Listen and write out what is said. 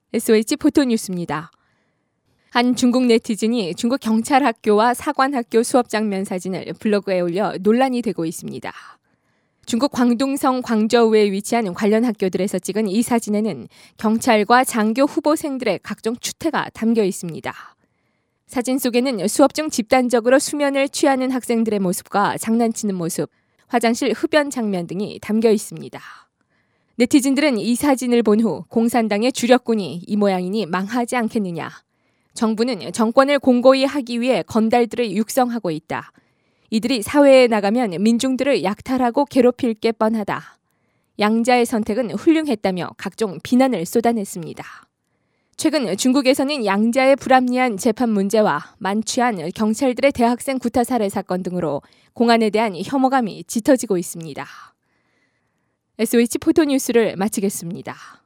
SOH 포토뉴스입니다. 한 중국 네티즌이 중국 경찰학교와 사관학교 수업 장면 사진을 블로그에 올려 논란이 되고 있습니다. 중국 광둥성 광저우에 위치한 관련 학교들에서 찍은 이 사진에는 경찰과 장교 후보생들의 각종 추태가 담겨 있습니다. 사진 속에는 수업 중 집단적으로 수면을 취하는 학생들의 모습과 장난치는 모습, 화장실 흡연 장면 등이 담겨 있습니다. 네티즌들은 이 사진을 본 후 공산당의 주력군이 이 모양이니 망하지 않겠느냐. 정부는 정권을 공고히 하기 위해 건달들을 육성하고 있다. 이들이 사회에 나가면 민중들을 약탈하고 괴롭힐 게 뻔하다. 양자의 선택은 훌륭했다며 각종 비난을 쏟아냈습니다. 최근 중국에서는 양자의 불합리한 재판 문제와 만취한 경찰들의 대학생 구타 살해 사건 등으로 공안에 대한 혐오감이 짙어지고 있습니다. SOH 포토뉴스를 마치겠습니다.